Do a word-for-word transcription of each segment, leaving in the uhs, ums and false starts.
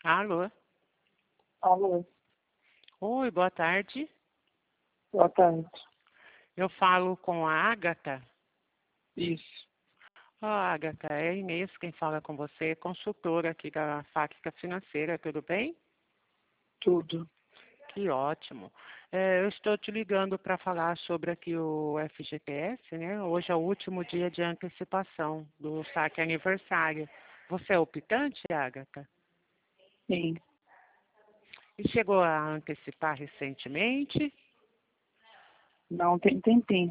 Alô? Alô, Oi, boa tarde. boa tarde. Eu falo com a Ágata. Isso, Ó, Ágata, é a Inês quem fala com você, consultora aqui da Fábrica Financeira, tudo bem? tudo. Que ótimo. É, eu estou te ligando para falar sobre aqui o F G T S, né? Hoje é o último dia de antecipação do saque aniversário. Você é optante, Ágata? Sim, E chegou a antecipar recentemente? não tem tempinho.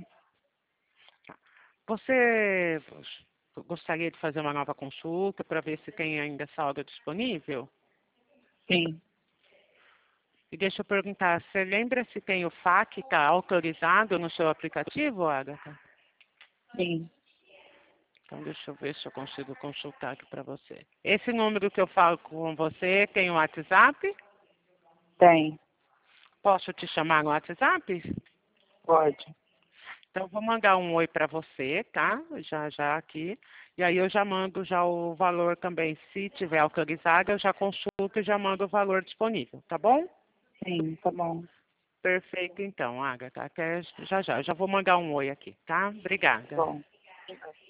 Você gostaria de fazer uma nova consulta para ver se tem ainda saldo disponível? Sim, E deixa eu perguntar, você lembra se tem o F A Q tá autorizado no seu aplicativo, Agatha? sim, Então deixa eu ver se eu consigo consultar aqui para você. Esse número que eu falo com você tem o WhatsApp? tem, Posso te chamar no WhatsApp? pode. Então vou mandar um oi para você, tá? Já já aqui. E aí eu já mando já o valor também. Se tiver autorizado, eu já consulto e já mando o valor disponível, tá bom? Sim, tá bom. Perfeito então, Agatha. Até já já. Eu já vou mandar um oi aqui, tá? Tá Obrigada. bom.